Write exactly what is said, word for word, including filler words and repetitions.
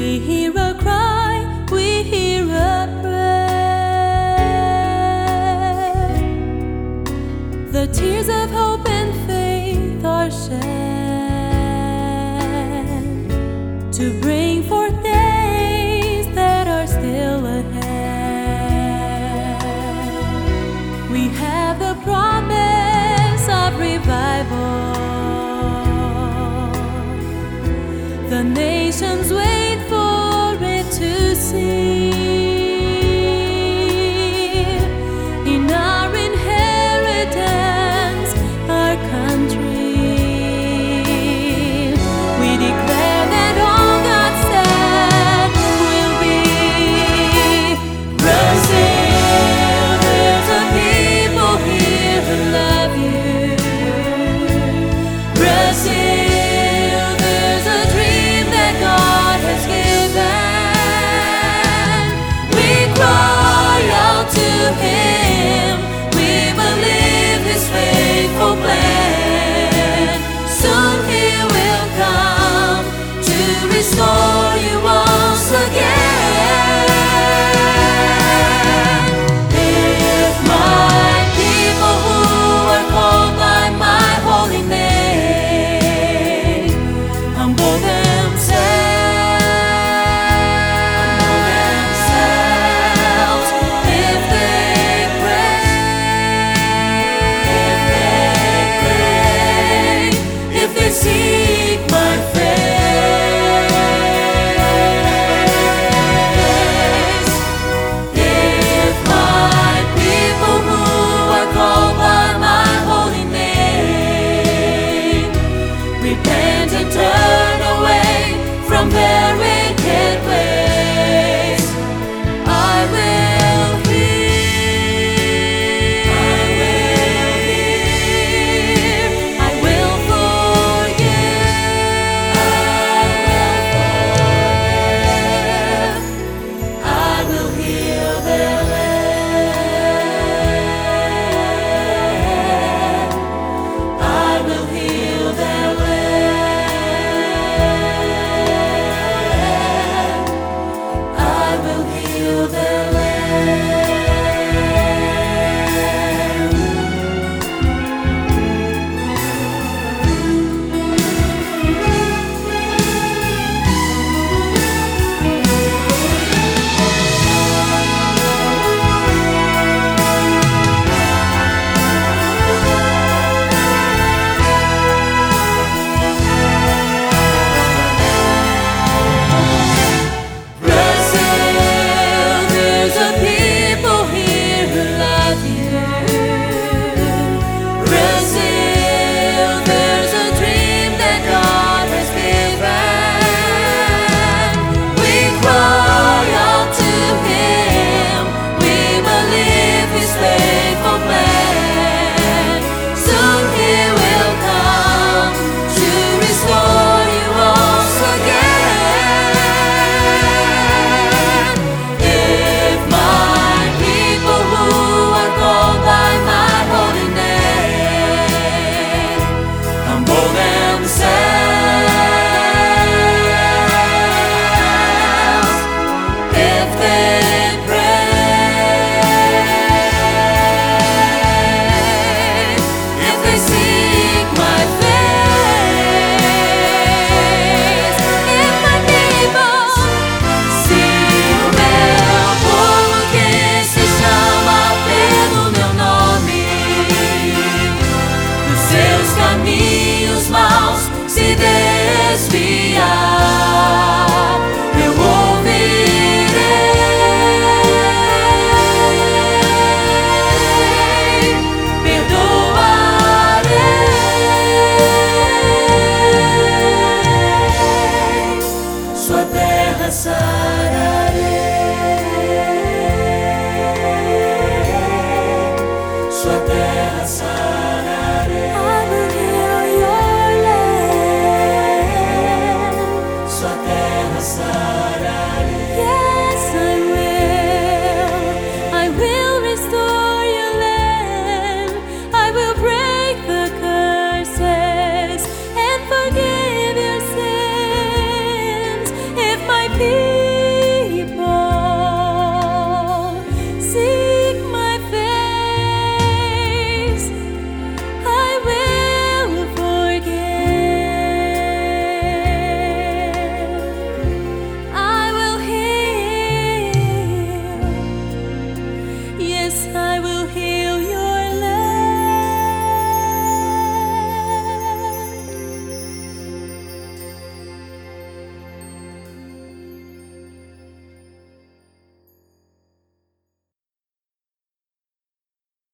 We hear a cry, we hear a prayer. The tears of hope and faith are shed to bring forth days that are still ahead. We have the promise of revival. The nations wait for it to see. In our inheritance, our country, we declare that all God said will be. Brazil, there's a people here who love you. Brazil, Him, we believe His faithful plan. Soon He will come to restore you once again. If my people who are called by my holy name humble themselves, seek my face. If my people who are called by my holy name repent and turn away from their wicked ways, I will hear, I will hear, I will Sua terra sararei.